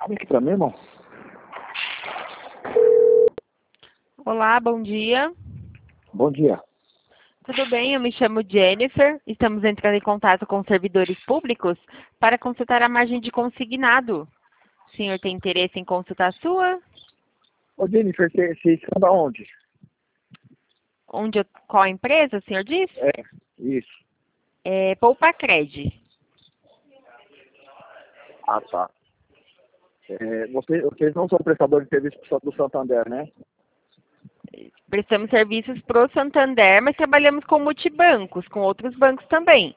Aqui pra mim, irmão? Olá, bom dia. Bom dia. Tudo bem? Eu me chamo Jennifer. Estamos entrando em contato com servidores públicos para consultar a margem de consignado. O senhor tem interesse em consultar a sua? Ô, Jennifer, você está da onde? Qual empresa, o senhor disse? Isso. É Poupa Cred. Ah, tá. Vocês não são prestadores de serviço do Santander, né? Prestamos serviços para o Santander, mas trabalhamos com multibancos, com outros bancos também.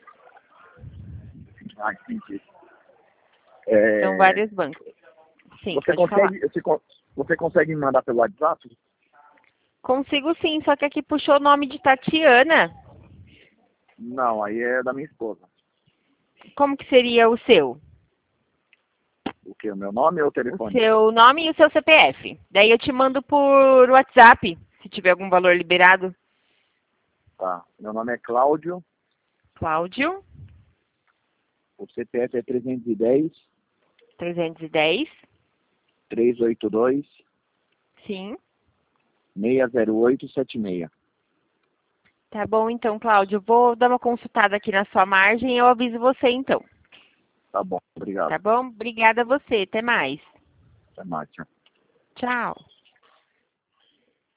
Ah, entendi. São vários bancos. Sim, pode falar. Você consegue me mandar pelo WhatsApp? Consigo sim, só que aqui puxou o nome de Tatiana. Não, aí é da minha esposa. Como que seria o seu? O quê? O meu nome ou o O telefone? seu nome e o seu CPF. Daí eu te mando por WhatsApp, se tiver algum valor liberado. Tá. Meu nome é Cláudio. Cláudio, O CPF é 310 310. 382 Sim. 60876. Tá bom então, Cláudio. Vou dar uma consultada aqui na sua margem e eu aviso você então. Tá bom, obrigado. Tá bom? Obrigada a você. Até mais. Até mais, tchau. Tchau.